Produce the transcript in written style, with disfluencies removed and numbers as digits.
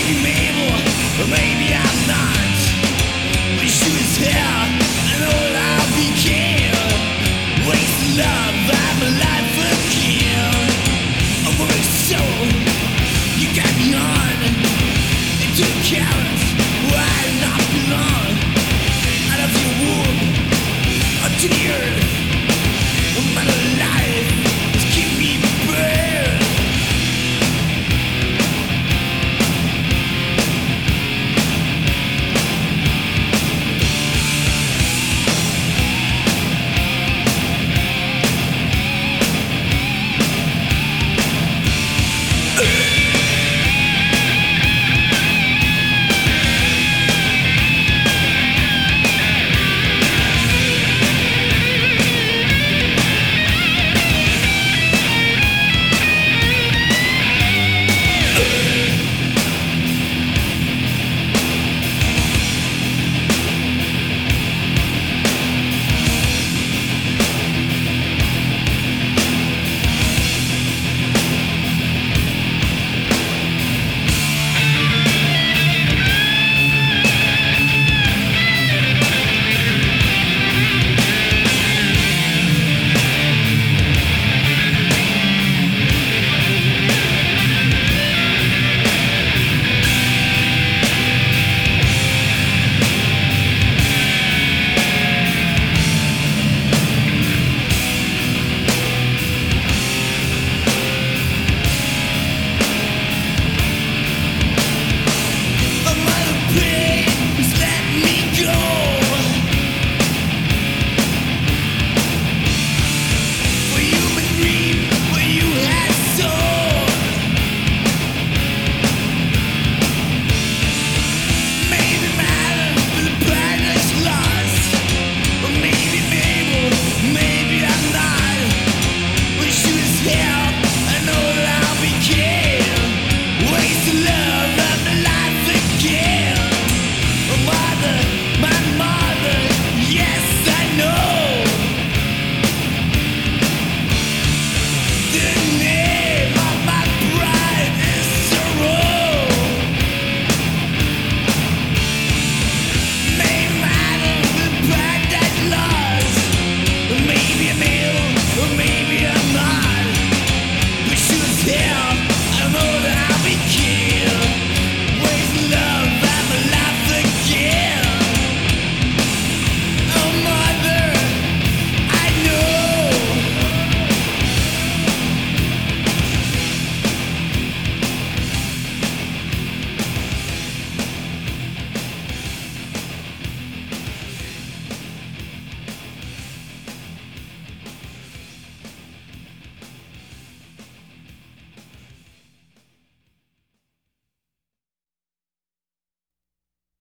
Maybe I'm not. We shoot his hair and all I became. Waste love, I'm alive again. Over my soul, you got me on. Into the chaos where I not belong. Out of your womb, onto the earth. My life is keep me burned. Waste of love.